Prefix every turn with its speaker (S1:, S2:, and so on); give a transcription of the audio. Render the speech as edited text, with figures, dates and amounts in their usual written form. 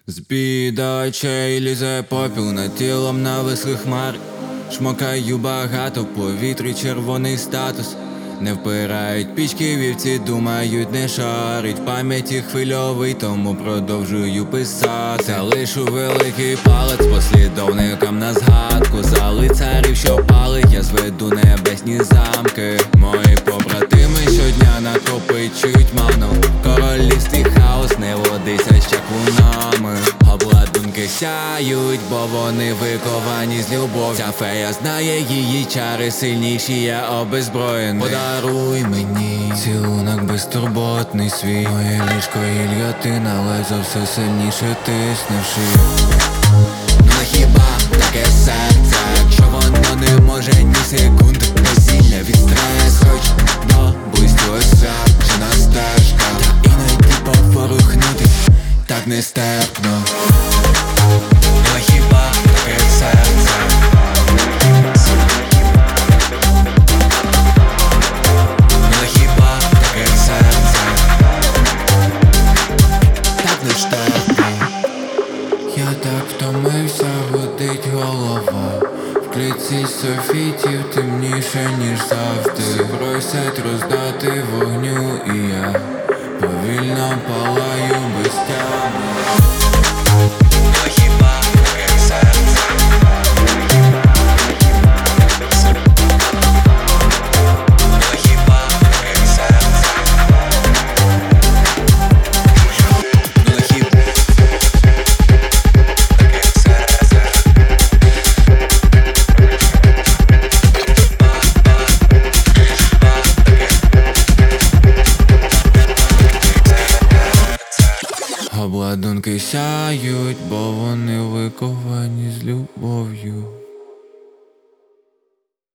S1: З-під очей лізе попіл над тілом навислих хмар. Шмокаю багато в повітрі червоний статус. Не впирають пічки, вівці думають, не шарить. В пам'яті хвильовий, тому продовжую писати. Залишу великий палець послідовникам на згадку. За лицарів, що палить, я зведу небесні замки. Мої побратими щодня накопичують ману. В королівстві хаос не водиться з чаклунами. Обладунки сяють, бо вони виковані з любов. Ця фея знає її чари, сильніші, я обезброєний. Подаруй мені цілунок безтурботний свій. Моє ліжко гільйотина, лезо все сильніше тисне в шию. Ну хіба таке серце, якщо воно не може ні секунди насилля від стресу? Хоч до близько освячена стежка, та іноді поворухнути так нестерпно. Ну хіба таке серце? Ну хіба таке серце? Так нестерпно. Я так втомився, гудить голова. В клітці софітів темніше, ніж завжди. Просять роздати вогню, і я повільно палаю без тями. Ну хіба таке серце? Ну хіба таке серце? Ну хіба таке серце? Обладунки сяють, бо вони виковані з любов'ю.